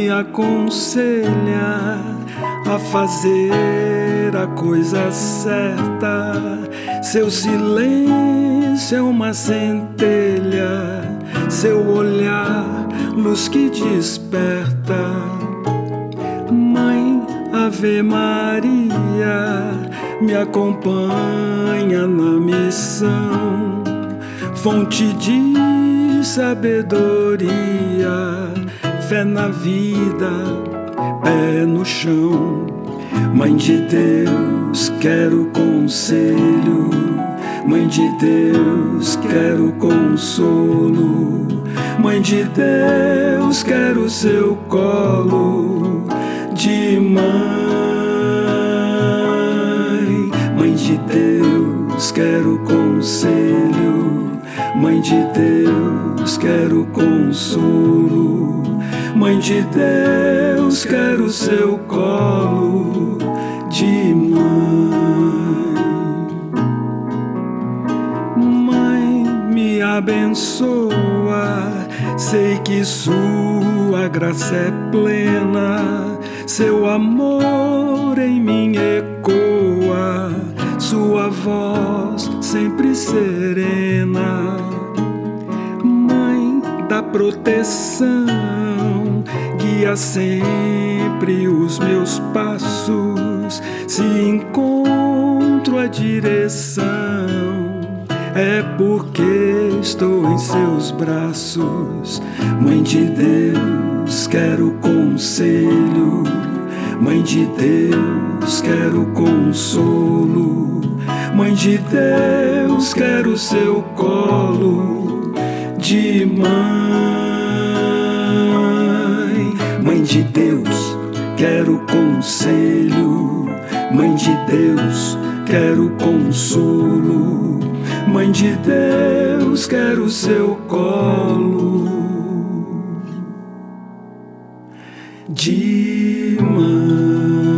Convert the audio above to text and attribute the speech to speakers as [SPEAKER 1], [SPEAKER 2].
[SPEAKER 1] me aconselha a fazer a coisa certa. Seu silêncio é uma centelha, seu olhar, luz que desperta. Mãe Ave Maria, me acompanha na missão, fonte de sabedoria, fé na vida, pé no chão. Mãe de Deus, quero conselho. Mãe de Deus, quero consolo. Mãe de Deus, quero seu colo de mãe. Mãe de Deus, quero conselho. Mãe de Deus, quero consolo. Mãe de Deus, quero seu colo de mãe. Mãe, me abençoa, sei que sua graça é plena, seu amor em mim ecoa, sua voz sempre serena. Mãe da proteção, guia sempre os meus passos, se encontro a direção, é porque estou em seus braços. Mãe de Deus, quero conselho. Mãe de Deus, quero consolo. Mãe de Deus, quero seu colo de mãe. Mãe de Deus, quero conselho. Mãe de Deus, quero consolo. Mãe de Deus, quero seu colo de mãe.